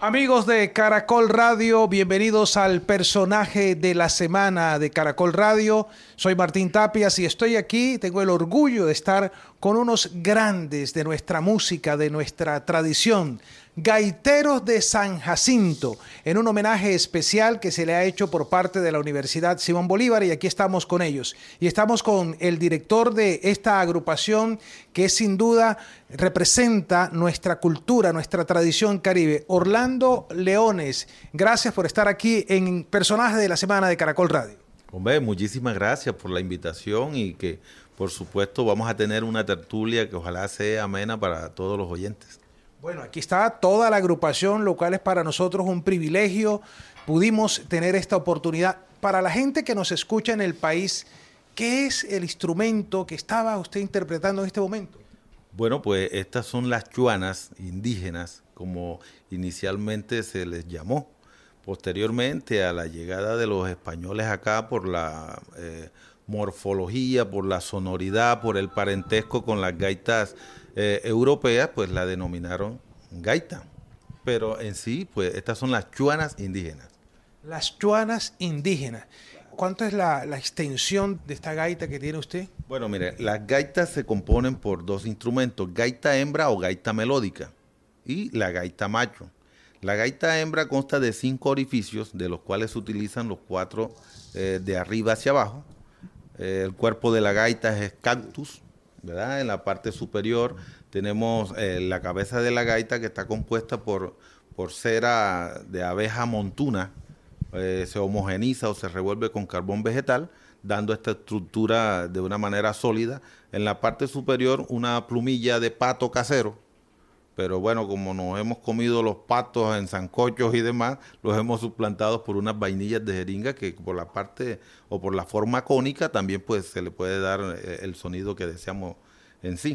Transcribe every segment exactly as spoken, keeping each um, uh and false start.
Amigos de Caracol Radio, bienvenidos al personaje de la semana de Caracol Radio. Soy Martín Tapias y estoy aquí, tengo el orgullo de estar con unos grandes de nuestra música, de nuestra tradición, Gaiteros de San Jacinto, en un homenaje especial que se le ha hecho por parte de la Universidad Simón Bolívar, y aquí estamos con ellos. Y estamos con el director de esta agrupación que sin duda representa nuestra cultura, nuestra tradición caribe, Orlando Leones. Gracias por estar aquí en Personaje de la Semana de Caracol Radio. Hombre, muchísimas gracias por la invitación y que, por supuesto, vamos a tener una tertulia que ojalá sea amena para todos los oyentes. Bueno, aquí está toda la agrupación, lo cual es para nosotros un privilegio. Pudimos tener esta oportunidad. Para la gente que nos escucha en el país, ¿qué es el instrumento que estaba usted interpretando en este momento? Bueno, pues estas son las chuanas indígenas, como inicialmente se les llamó. Posteriormente a la llegada de los españoles acá por la eh, morfología, por la sonoridad, por el parentesco con las gaitas eh, europeas, pues la denominaron gaita. Pero en sí, pues estas son las chuanas indígenas. Las chuanas indígenas. ¿Cuánto es la, la extensión de esta gaita que tiene usted? Bueno, mire, las gaitas se componen por dos instrumentos, gaita hembra o gaita melódica y la gaita macho. La gaita hembra consta de cinco orificios, de los cuales se utilizan los cuatro eh, de arriba hacia abajo. Eh, el cuerpo de la gaita es cactus, ¿verdad? En la parte superior tenemos eh, la cabeza de la gaita, que está compuesta por, por cera de abeja montuna. Eh, se homogeniza o se revuelve con carbón vegetal, dando esta estructura de una manera sólida. En la parte superior una plumilla de pato casero, pero bueno, como nos hemos comido los patos en sancochos y demás, los hemos suplantado por unas vainillas de jeringa que por la parte o por la forma cónica también pues se le puede dar el sonido que deseamos en sí.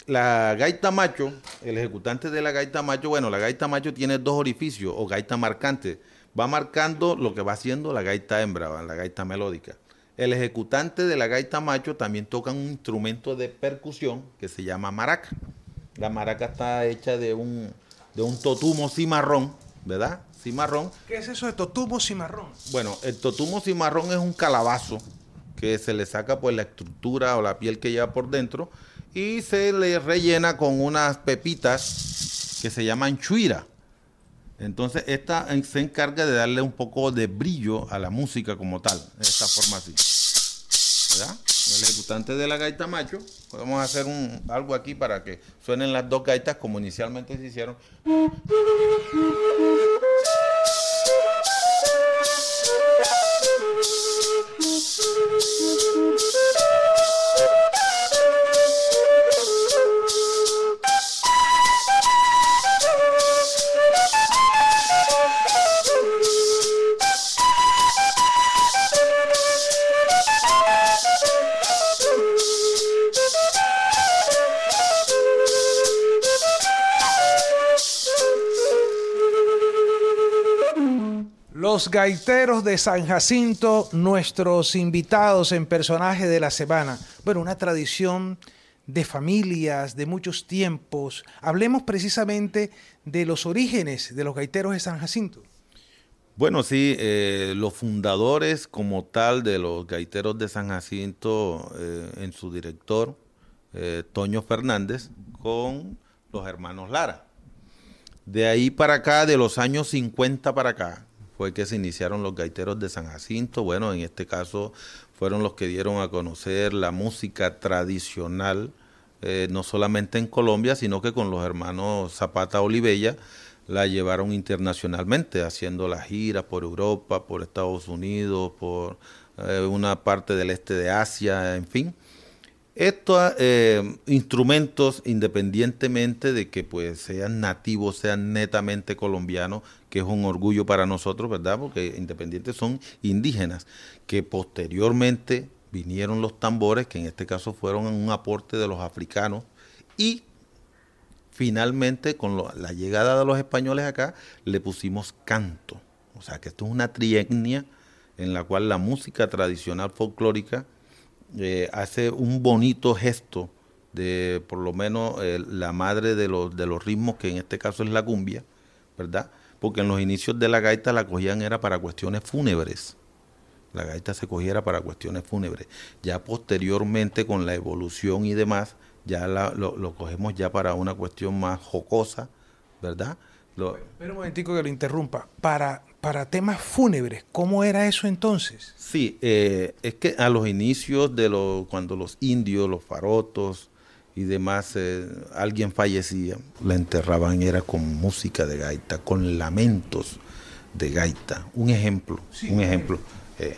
La gaita macho, el ejecutante de la gaita macho, bueno, la gaita macho tiene dos orificios o gaita marcante. Va marcando lo que va haciendo la gaita hembra, la gaita melódica. El ejecutante de la gaita macho también toca un instrumento de percusión que se llama maraca. La maraca está hecha de un, de un totumo cimarrón, ¿verdad? Cimarrón. ¿Qué es eso de totumo cimarrón? Bueno, el totumo cimarrón es un calabazo que se le saca pues la estructura o la piel que lleva por dentro y se le rellena con unas pepitas que se llaman chuira. Entonces esta se encarga de darle un poco de brillo a la música como tal, de esta forma así, ¿verdad? El ejecutante de la gaita macho, podemos hacer un, algo aquí para que suenen las dos gaitas como inicialmente se hicieron. Los Gaiteros de San Jacinto, nuestros invitados en Personaje de la Semana. Bueno, una tradición de familias, de muchos tiempos. Hablemos precisamente de los orígenes de los Gaiteros de San Jacinto. Bueno, sí, eh, los fundadores como tal de los Gaiteros de San Jacinto, eh, en su director, eh, Toño Fernández, con los hermanos Lara. De ahí para acá, de los años cincuenta para acá, fue que se iniciaron los Gaiteros de San Jacinto. Bueno, en este caso fueron los que dieron a conocer la música tradicional, eh, no solamente en Colombia, sino que con los hermanos Zapata Olivella la llevaron internacionalmente, haciendo las giras por Europa, por Estados Unidos, por eh, una parte del este de Asia, en fin. Estos eh, instrumentos, independientemente de que pues sean nativos, sean netamente colombianos, que es un orgullo para nosotros, ¿verdad? Porque independientes son indígenas, que posteriormente vinieron los tambores, que en este caso fueron un aporte de los africanos, y finalmente con lo, la llegada de los españoles acá, le pusimos canto. O sea que esto es una trietnia en la cual la música tradicional folclórica Eh, hace un bonito gesto de, por lo menos, eh, la madre de los, de los ritmos, que en este caso es la cumbia, ¿verdad? porque en los inicios de la gaita la cogían era para cuestiones fúnebres. La gaita se cogiera para cuestiones fúnebres. Ya posteriormente, con la evolución y demás, ya la, lo, lo cogemos ya para una cuestión más jocosa, ¿verdad? Lo, Pero un momentico que lo interrumpa. Para, para temas fúnebres, ¿cómo era eso entonces? Sí, eh, es que a los inicios de lo, cuando los indios, los farotos y demás, eh, alguien fallecía, la enterraban era con música de gaita, con lamentos de gaita. Un ejemplo, sí, un ejemplo. Eh.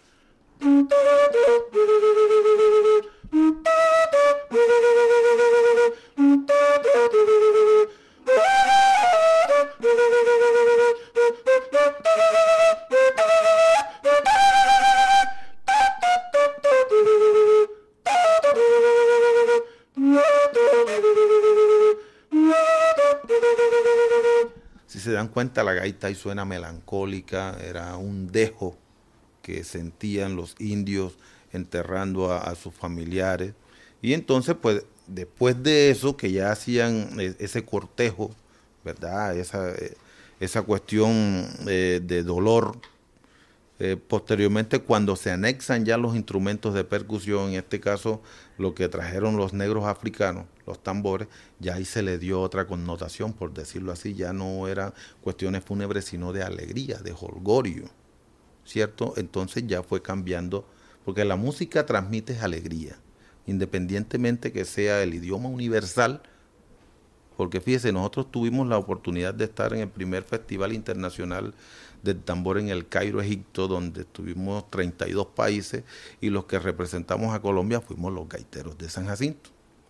Si se dan cuenta, la gaita ahí suena melancólica, era un dejo que sentían los indios enterrando a, a sus familiares. Y entonces, pues, después de eso, que ya hacían ese cortejo, ¿verdad? Esa, esa cuestión eh, de dolor, eh, posteriormente, cuando se anexan ya los instrumentos de percusión, en este caso, lo que trajeron los negros africanos, los tambores, ya ahí se le dio otra connotación, por decirlo así, ya no eran cuestiones fúnebres, sino de alegría, de jolgorio, ¿cierto? Entonces ya fue cambiando, porque la música transmite alegría, independientemente que sea el idioma universal, porque fíjese, nosotros tuvimos la oportunidad de estar en el primer Festival Internacional del Tambor en el Cairo, Egipto, donde estuvimos treinta y dos países, y los que representamos a Colombia fuimos los gaiteros de San Jacinto.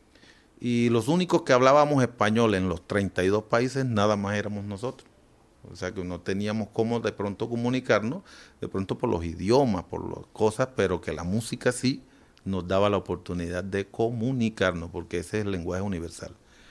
Y los únicos que hablábamos español en los treinta y dos países, nada más éramos nosotros. O sea que no teníamos cómo de pronto comunicarnos, de pronto por los idiomas, por las cosas, pero que la música sí nos daba la oportunidad de comunicarnos, porque ese es el lenguaje universal.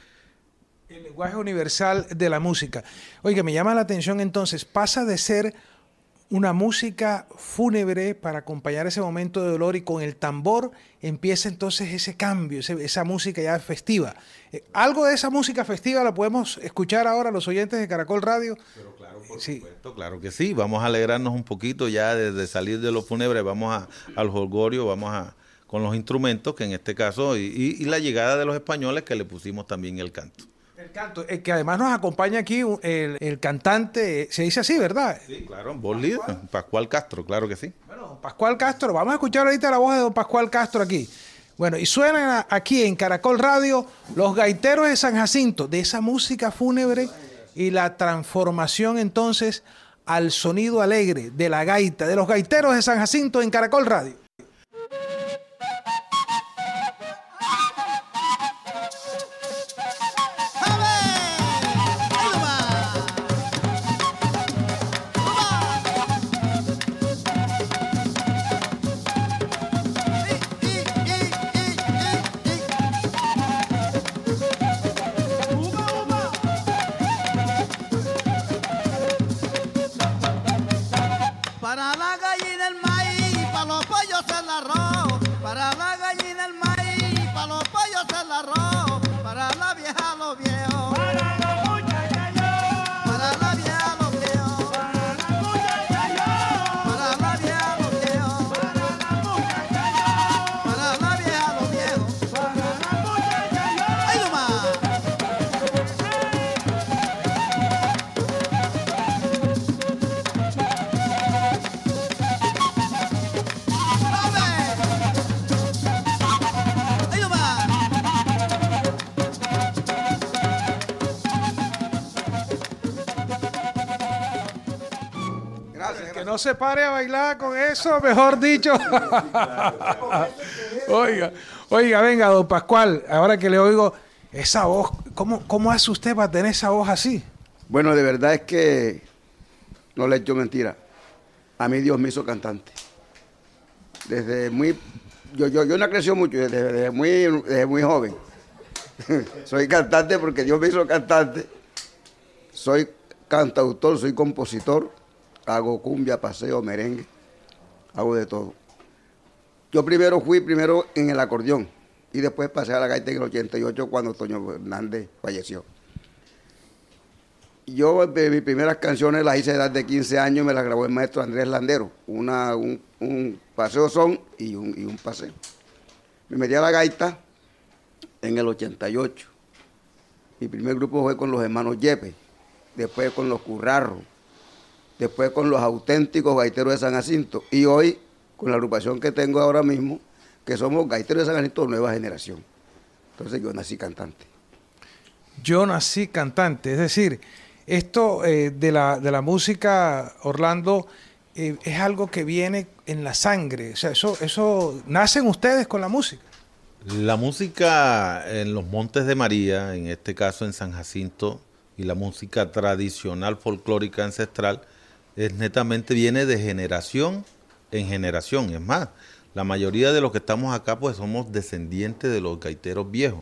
El lenguaje universal de la música. Oiga, me llama la atención entonces, pasa de ser una música fúnebre para acompañar ese momento de dolor y con el tambor empieza entonces ese cambio, ese, esa música ya festiva. Eh, algo de esa música festiva la podemos escuchar ahora los oyentes de Caracol Radio. Pero claro, por sí. supuesto, claro que sí. Vamos a alegrarnos un poquito ya desde salir de lo fúnebre, vamos a, al jolgorio, vamos a con los instrumentos, que en este caso, y, y, y la llegada de los españoles que le pusimos también el canto. El canto, el que además nos acompaña aquí el, el cantante, se dice así, ¿verdad? Sí, claro, voz líder, Pascual Castro, claro que sí. Bueno, Pascual Castro, vamos a escuchar ahorita la voz de don Pascual Castro aquí. Bueno, y suenan aquí en Caracol Radio los gaiteros de San Jacinto, de esa música fúnebre y la transformación entonces al sonido alegre de la gaita, de los gaiteros de San Jacinto en Caracol Radio. Para la gallina el maíz, para los pollos el arroz. Para la gallina el maíz, para los pollos el arroz. Para la vieja los viejos. Para la muchacha yo. Para la vieja los viejos. Para la muchacha yo. Para la vieja los viejos. Para la muchacha yo. Para la vieja los viejos. Para la muchacha yo. ¡Ay, nomás! Que no se pare a bailar con eso, mejor dicho. Oiga, oiga, venga, don Pascual, ahora que le oigo esa voz, ¿cómo, cómo hace usted para tener esa voz así? Bueno, de verdad es que no le echo mentira. A mí Dios me hizo cantante. Desde muy, yo, yo, yo no creció mucho, desde, desde, muy, desde muy joven. Soy cantante porque Dios me hizo cantante. Soy cantautor, soy compositor. Hago cumbia, paseo, merengue, hago de todo. Yo primero fui primero en el acordeón y después pasé a la gaita en el ochenta y ocho cuando Toño Fernández falleció. Yo, de mis primeras canciones las hice a edad de quince años, me las grabó el maestro Andrés Landero, una, un, un paseo son y un, y un paseo. Me metí a la gaita en el ochenta y ocho. Mi primer grupo fue con los hermanos Yepes, después con los Currarros, después con los auténticos gaiteros de San Jacinto y hoy con la agrupación que tengo ahora mismo, que somos gaiteros de San Jacinto nueva generación. Entonces yo nací cantante. Yo nací cantante, es decir, esto eh, de, la, de la música, Orlando, eh, es algo que viene en la sangre, o sea, eso, eso, ¿nacen ustedes con la música? La música en los Montes de María, en este caso en San Jacinto, y la música tradicional folclórica ancestral, es netamente viene de generación en generación. Es más, la mayoría de los que estamos acá pues somos descendientes de los gaiteros viejos.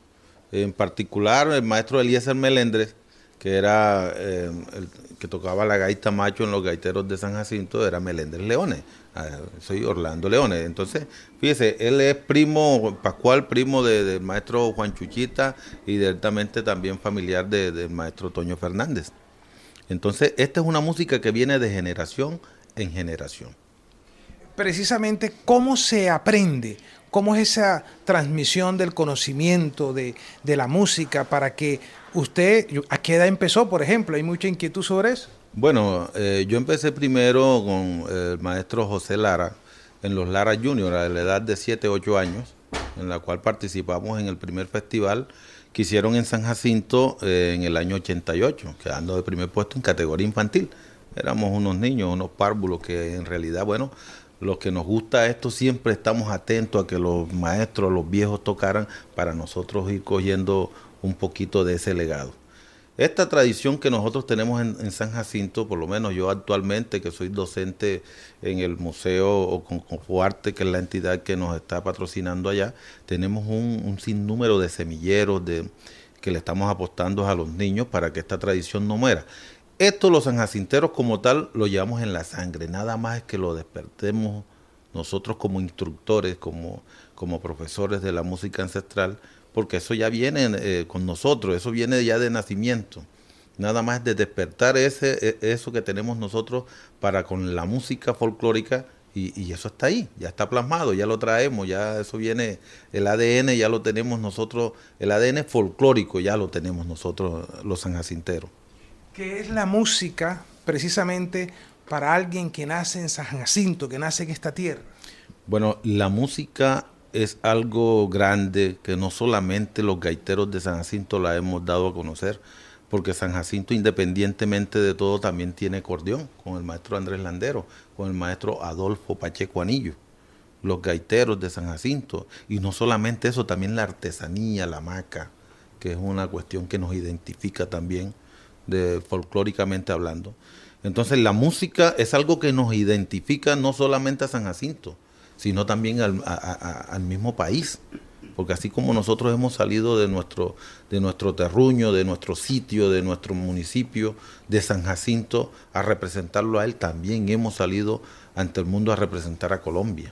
En particular el maestro Eliezer Melendres, que era eh, el que tocaba la gaita macho en los gaiteros de San Jacinto, era Melendres Leones. Ah, soy Orlando Leones. Entonces, fíjese, él es primo, Pascual, primo de- del maestro Juan Chuchita y directamente también familiar de- del maestro Toño Fernández. Entonces, esta es una música que viene de generación en generación. Precisamente, ¿cómo se aprende? ¿Cómo es esa transmisión del conocimiento de, de la música para que usted, yo- ¿a qué edad empezó, por ejemplo? ¿Hay mucha inquietud sobre eso? Bueno, eh, yo empecé primero con el maestro José Lara, en los Lara Junior, a la edad de siete, ocho años, en la cual participamos en el primer festival que hicieron en San Jacinto eh, en el año ochenta y ocho, quedando de primer puesto en categoría infantil. Éramos unos niños, unos párvulos que en realidad, bueno, los que nos gusta esto siempre estamos atentos a que los maestros, los viejos tocaran para nosotros ir cogiendo un poquito de ese legado. Esta tradición que nosotros tenemos en, en San Jacinto, por lo menos yo actualmente, que soy docente en el Museo o con Confuarte, que es la entidad que nos está patrocinando allá, tenemos un, un sinnúmero de semilleros de, que le estamos apostando a los niños para que esta tradición no muera. Esto los sanjacinteros como tal lo llevamos en la sangre, nada más es que lo despertemos nosotros como instructores, como, como profesores de la música ancestral, porque eso ya viene eh, con nosotros, eso viene ya de nacimiento. Nada más de despertar ese, eso que tenemos nosotros para con la música folclórica y, y eso está ahí, ya está plasmado, ya lo traemos, ya eso viene, el A D N ya lo tenemos nosotros, el A D N folclórico ya lo tenemos nosotros los sanjacinteros. ¿Qué es la música precisamente para alguien que nace en San Jacinto, que nace en esta tierra? Bueno, la música es algo grande que no solamente los gaiteros de San Jacinto la hemos dado a conocer, porque San Jacinto, independientemente de todo, también tiene acordeón, con el maestro Andrés Landero, con el maestro Adolfo Pacheco Anillo, los gaiteros de San Jacinto, y no solamente eso, también la artesanía, la hamaca, que es una cuestión que nos identifica también, de folclóricamente hablando. Entonces la música es algo que nos identifica no solamente a San Jacinto, sino también al, a, a, al mismo país, porque así como nosotros hemos salido de nuestro, de nuestro terruño, de nuestro sitio, de nuestro municipio, de San Jacinto, a representarlo a él, también hemos salido ante el mundo a representar a Colombia.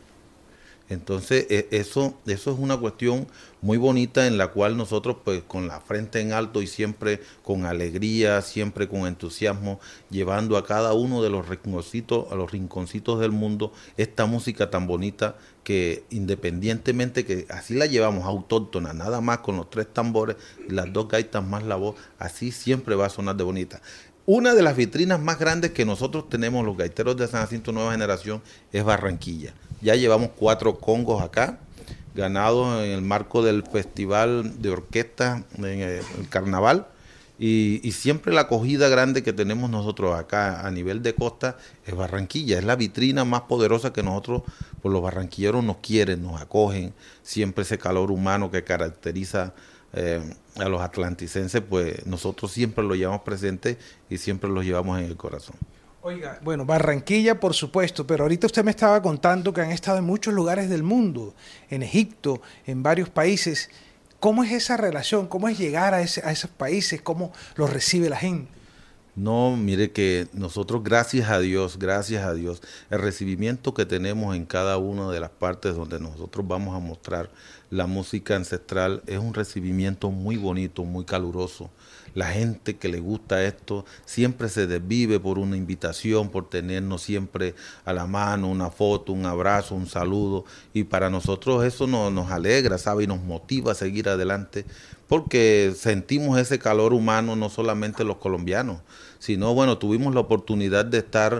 Entonces eso, eso es una cuestión muy bonita en la cual nosotros pues con la frente en alto y siempre con alegría, siempre con entusiasmo, llevando a cada uno de los rinconcitos, a los rinconcitos del mundo esta música tan bonita que independientemente que así la llevamos autóctona, nada más con los tres tambores y las dos gaitas más la voz, así siempre va a sonar de bonita. Una de las vitrinas más grandes que nosotros tenemos, los gaiteros de San Jacinto Nueva Generación, es Barranquilla. Ya llevamos cuatro congos acá, ganados en el marco del Festival de Orquesta en el Carnaval. Y, y siempre la acogida grande que tenemos nosotros acá a nivel de costa es Barranquilla. Es la vitrina más poderosa que nosotros, pues los barranquilleros nos quieren, nos acogen. Siempre ese calor humano que caracteriza Eh, a los atlanticenses, pues nosotros siempre lo llevamos presente y siempre lo llevamos en el corazón. Oiga, bueno, Barranquilla, por supuesto, pero ahorita usted me estaba contando que han estado en muchos lugares del mundo, en Egipto, en varios países. ¿Cómo es esa relación? ¿Cómo es llegar a, ese, a esos países? ¿Cómo los recibe la gente? No, mire que nosotros, gracias a Dios, gracias a Dios, el recibimiento que tenemos en cada una de las partes donde nosotros vamos a mostrar la música ancestral es un recibimiento muy bonito, muy caluroso. La gente que le gusta esto siempre se desvive por una invitación, por tenernos siempre a la mano, una foto, un abrazo, un saludo. Y para nosotros eso nos, nos alegra, ¿sabe? Y nos motiva a seguir adelante, porque sentimos ese calor humano, no solamente los colombianos, sino, bueno, tuvimos la oportunidad de estar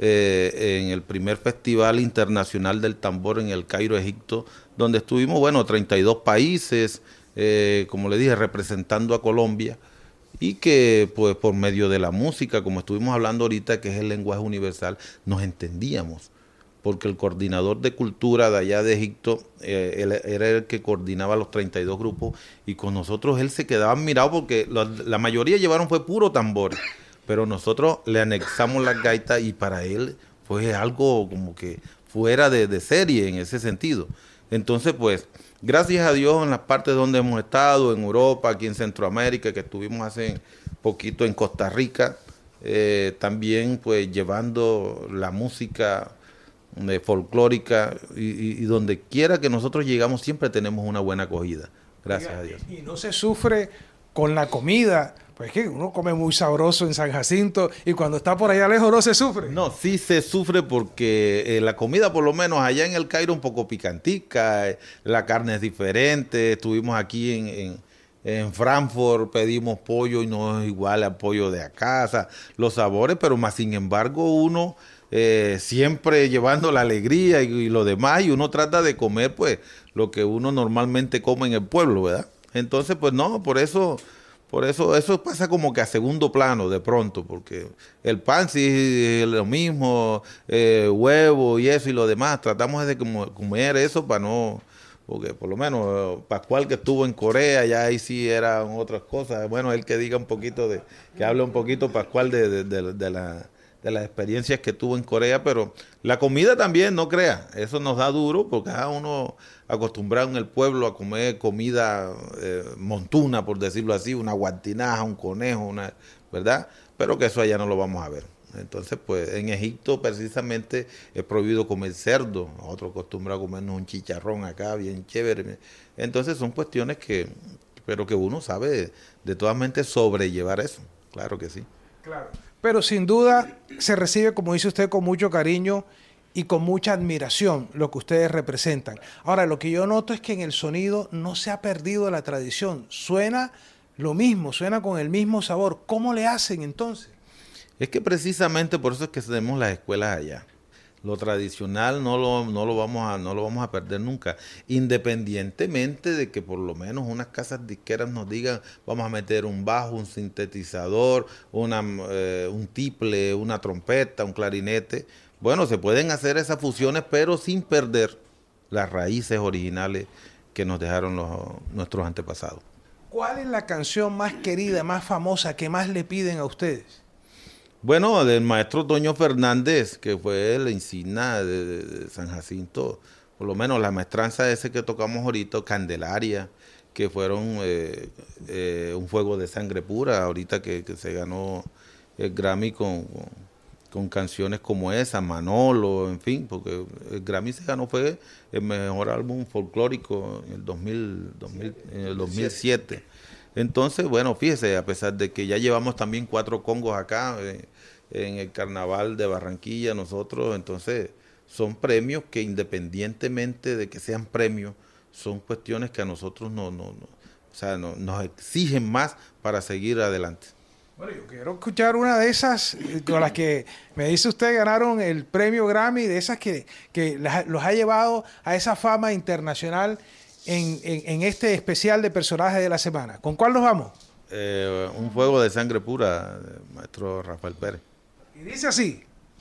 eh, en el primer Festival Internacional del Tambor en el Cairo, Egipto, donde estuvimos, bueno, treinta y dos países, eh, como le dije, representando a Colombia, y que pues por medio de la música, como estuvimos hablando ahorita, que es el lenguaje universal, nos entendíamos, porque el coordinador de cultura de allá de Egipto, eh, él era el que coordinaba los treinta y dos grupos, y con nosotros él se quedaba admirado porque la, la mayoría llevaron fue puro tambor, pero nosotros le anexamos las gaitas y para él fue algo como que fuera de, de serie en ese sentido. Entonces, pues, gracias a Dios en las partes donde hemos estado, en Europa, aquí en Centroamérica, que estuvimos hace poquito en Costa Rica, eh, también pues llevando la música eh, folclórica y, y, y donde quiera que nosotros llegamos siempre tenemos una buena acogida, gracias Oiga, a Dios. Y no se sufre con la comida, pues es que uno come muy sabroso en San Jacinto y cuando está por allá lejos no se sufre. No, sí se sufre porque eh, la comida, por lo menos allá en el Cairo, un poco picantica, eh, la carne es diferente. Estuvimos aquí en, en, en Frankfurt, pedimos pollo y no es igual al pollo de acá, o sea, los sabores, pero más sin embargo uno eh, siempre llevando la alegría y, y lo demás, y uno trata de comer pues lo que uno normalmente come en el pueblo, ¿verdad? Entonces, pues no, por eso... Por eso eso pasa como que a segundo plano de pronto, porque el pan sí es lo mismo, eh, huevo y eso y lo demás. Tratamos de comer eso para no, porque por lo menos Pascual que estuvo en Corea, ya ahí sí eran otras cosas. Bueno, él que diga un poquito, de que hable un poquito Pascual de, de, de, de, la, de las experiencias que tuvo en Corea, pero la comida también, no crea, eso nos da duro porque cada uno acostumbrado en el pueblo a comer comida eh, montuna, por decirlo así, una guantinaja, un conejo, una, ¿verdad? Pero que eso allá no lo vamos a ver. Entonces, pues, en Egipto precisamente es prohibido comer cerdo, nosotros acostumbrados a comernos un chicharrón acá, bien chévere. Entonces son cuestiones que, pero que uno sabe de, de todas mentes sobrellevar eso, claro que sí. Claro. Pero sin duda se recibe, como dice usted, con mucho cariño y con mucha admiración lo que ustedes representan. Ahora, lo que yo noto es que en el sonido no se ha perdido la tradición. Suena lo mismo, suena con el mismo sabor. ¿Cómo le hacen entonces? Es que precisamente por eso es que tenemos las escuelas allá. Lo tradicional no lo, no lo vamos a, no lo vamos a perder nunca, independientemente de que por lo menos unas casas disqueras nos digan vamos a meter un bajo, un sintetizador, una, eh, un tiple, una trompeta, un clarinete. Bueno, se pueden hacer esas fusiones, pero sin perder las raíces originales que nos dejaron los, nuestros antepasados. ¿Cuál es la canción más querida, más famosa, que más le piden a ustedes? Bueno, del maestro Toño Fernández, que fue la insignia de, de, de San Jacinto, por lo menos la maestranza ese que tocamos ahorita, Candelaria, que fueron eh, eh, un fuego de sangre pura, ahorita que, que se ganó el Grammy con, con, con canciones como esa, Manolo, en fin, porque el Grammy se ganó fue el mejor álbum folclórico en el dos mil, dos mil, en el dos mil siete. Entonces, bueno, fíjese, a pesar de que ya llevamos también cuatro congos acá eh, en el Carnaval de Barranquilla nosotros, entonces son premios que independientemente de que sean premios, son cuestiones que a nosotros no, no, no, o sea, no, nos exigen más para seguir adelante. Bueno, yo quiero escuchar una de esas con las que me dice usted ganaron el premio Grammy, de esas que, que los ha llevado a esa fama internacional. En, en, en este especial de personajes de la semana. ¿Con cuál nos vamos? Eh, un fuego de sangre pura, maestro Rafael Pérez. Y dice así.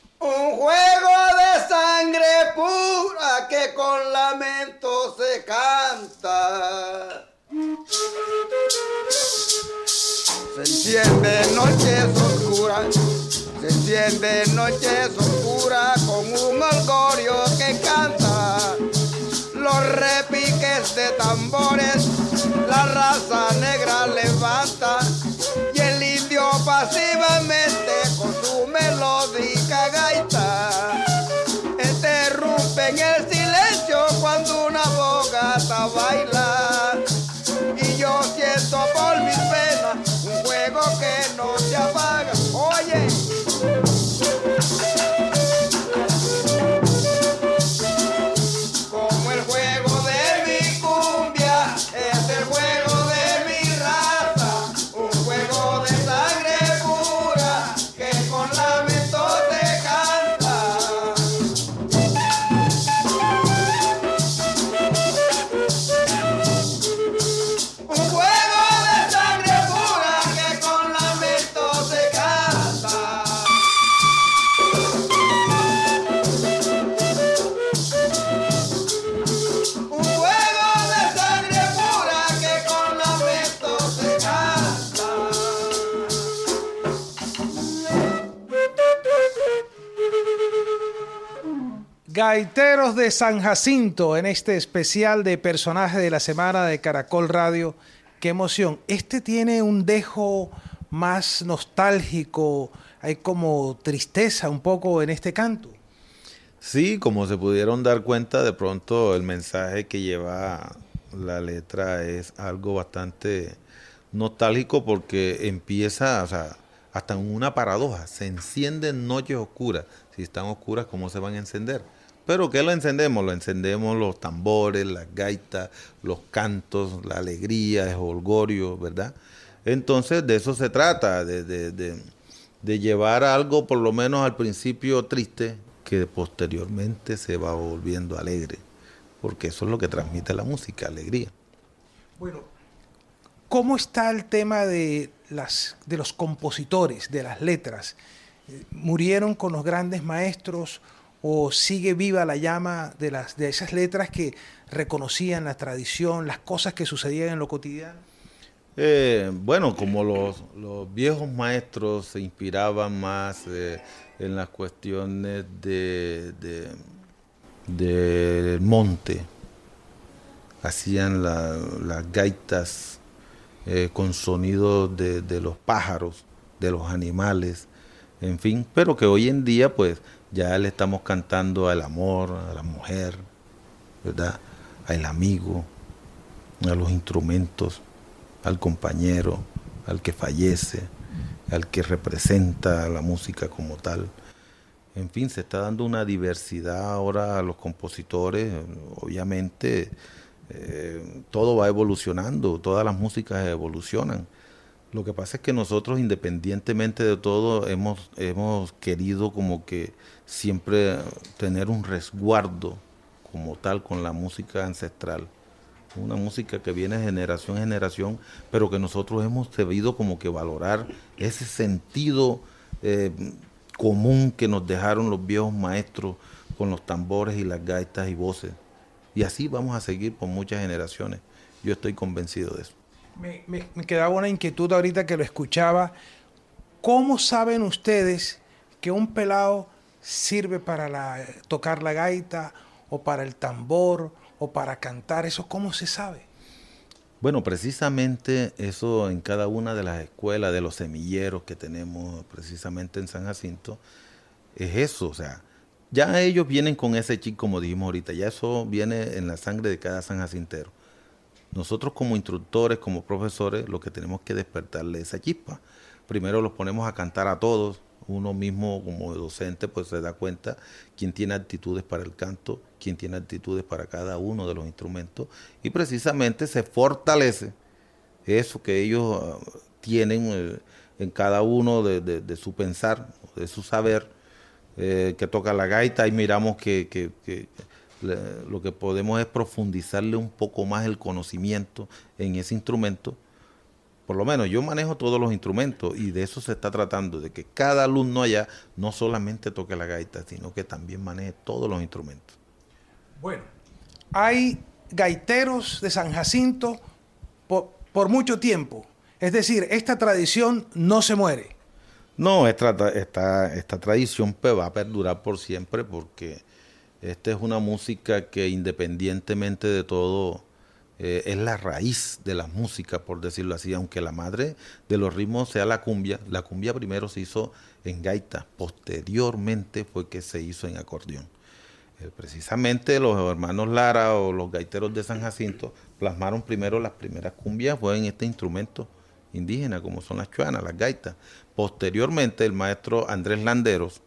Un juego de sangre pura que con lamento se canta. Se enciende noches oscuras, se enciende noches oscuras con un orgullo que canta. Los repiques de tambores, la raza negra levanta y el indio pasivamente con su melódica gaita interrumpen el silencio cuando una bogata baila. Gaiteros de San Jacinto en este especial de personaje de la semana de Caracol Radio. Qué emoción. Este tiene un dejo más nostálgico, hay como tristeza un poco en este canto. Sí, como se pudieron dar cuenta, de pronto el mensaje que lleva la letra es algo bastante nostálgico porque empieza, o sea, hasta en una paradoja, se encienden noches oscuras. Si están oscuras, ¿cómo se van a encender? Pero ¿qué lo encendemos? Lo encendemos los tambores, las gaitas, los cantos, la alegría, el jolgorio, ¿verdad? Entonces de eso se trata, de, de, de, de llevar algo por lo menos al principio triste, que posteriormente se va volviendo alegre, porque eso es lo que transmite la música, alegría. Bueno, ¿cómo está el tema de, las, de los compositores, de las letras? ¿Murieron con los grandes maestros o sigue viva la llama de, las, de esas letras que reconocían la tradición, las cosas que sucedían en lo cotidiano? Eh, bueno, como los, los viejos maestros se inspiraban más eh, en las cuestiones de, de, del monte, hacían la, las gaitas eh, con sonidos de, de los pájaros, de los animales, en fin, pero que hoy en día pues ya le estamos cantando al amor, a la mujer, ¿verdad? Al amigo, a los instrumentos, al compañero, al que fallece, al que representa la música como tal. En fin, se está dando una diversidad ahora a los compositores. Obviamente eh, todo va evolucionando, todas las músicas evolucionan. Lo que pasa es que nosotros, independientemente de todo, hemos, hemos querido como que siempre tener un resguardo como tal con la música ancestral. Una música que viene de generación en generación, pero que nosotros hemos sabido como que valorar ese sentido eh, común que nos dejaron los viejos maestros con los tambores y las gaitas y voces. Y así vamos a seguir por muchas generaciones. Yo estoy convencido de eso. Me, me, me quedaba una inquietud ahorita que lo escuchaba. ¿Cómo saben ustedes que un pelado sirve para la, tocar la gaita o para el tambor o para cantar? ¿Eso cómo se sabe? Bueno, precisamente eso en cada una de las escuelas, de los semilleros que tenemos precisamente en San Jacinto, es eso, o sea, ya ellos vienen con ese chip, como dijimos ahorita, ya eso viene en la sangre de cada sanjacintero. Nosotros como instructores, como profesores, lo que tenemos que despertarle esa chispa. Primero los ponemos a cantar a todos. Uno mismo como docente pues se da cuenta quién tiene actitudes para el canto, quién tiene actitudes para cada uno de los instrumentos, y precisamente se fortalece eso que ellos uh, tienen eh, en cada uno de, de, de su pensar, de su saber, eh, que toca la gaita, y miramos que, que, que le, lo que podemos es profundizarle un poco más el conocimiento en ese instrumento. Por lo menos yo manejo todos los instrumentos y de eso se está tratando, de que cada alumno allá no solamente toque la gaita, sino que también maneje todos los instrumentos. Bueno, hay gaiteros de San Jacinto por, por mucho tiempo. Es decir, esta tradición no se muere. No, esta, esta, esta tradición pues, va a perdurar por siempre porque esta es una música que independientemente de todo Eh, es la raíz de la música, por decirlo así, aunque la madre de los ritmos sea la cumbia. La cumbia primero se hizo en gaita, posteriormente fue que se hizo en acordeón. Eh, precisamente los hermanos Lara o los gaiteros de San Jacinto plasmaron primero las primeras cumbias, fue en este instrumento indígena, como son las chuanas, las gaitas. Posteriormente el maestro Andrés Landeros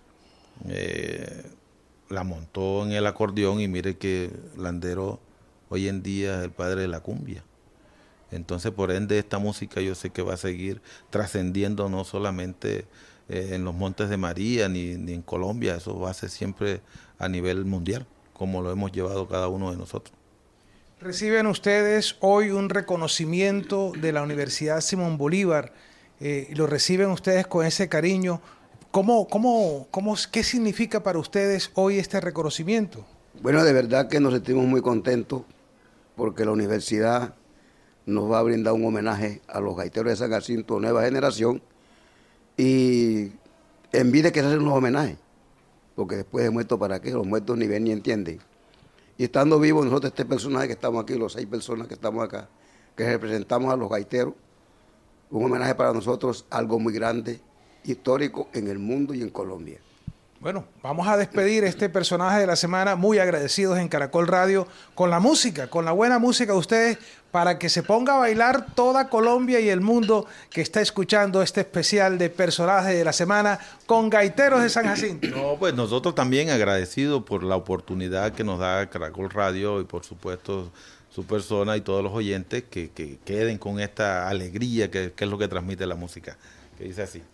eh, la montó en el acordeón, y mire que Landeros hoy en día es el padre de la cumbia. Entonces, por ende, esta música yo sé que va a seguir trascendiendo no solamente eh, en los Montes de María ni, ni en Colombia, eso va a ser siempre a nivel mundial, como lo hemos llevado cada uno de nosotros. Reciben ustedes hoy un reconocimiento de la Universidad Simón Bolívar, eh, y lo reciben ustedes con ese cariño. ¿Cómo, cómo, cómo, ¿Qué significa para ustedes hoy este reconocimiento? Bueno, de verdad que nos sentimos muy contentos porque la universidad nos va a brindar un homenaje a los gaiteros de San Jacinto, nueva generación, y en vida que se hacen los homenajes. porque después de muerto, ¿para qué? Los muertos ni ven ni entienden. Y estando vivos nosotros, este personaje que estamos aquí, los seis personas que estamos acá, que representamos a los gaiteros, un homenaje para nosotros, algo muy grande, histórico en el mundo y en Colombia. Bueno, vamos a despedir este personaje de la semana, muy agradecidos en Caracol Radio, con la música, con la buena música de ustedes, para que se ponga a bailar toda Colombia y el mundo que está escuchando este especial de personaje de la semana con Gaiteros de San Jacinto. No, pues nosotros también agradecidos por la oportunidad que nos da Caracol Radio y por supuesto su persona y todos los oyentes que, que queden con esta alegría que, que es lo que transmite la música, que dice así.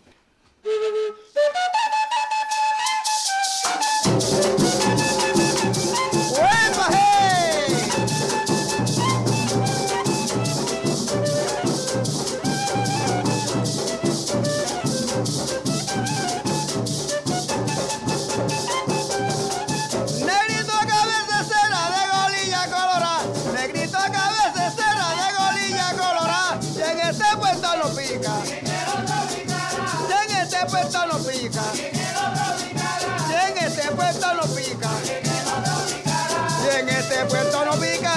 Puesto no pica, si en este puesto no pica, si en este puesto no pica,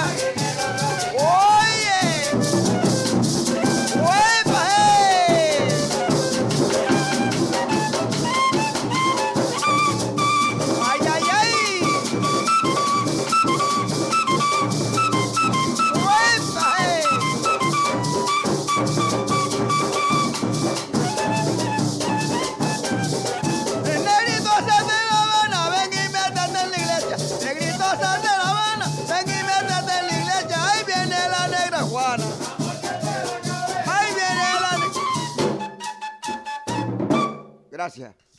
oye, ¡huepa, eh! ¡Ay, ay, ay! ¡Huepa, eh! Gracias.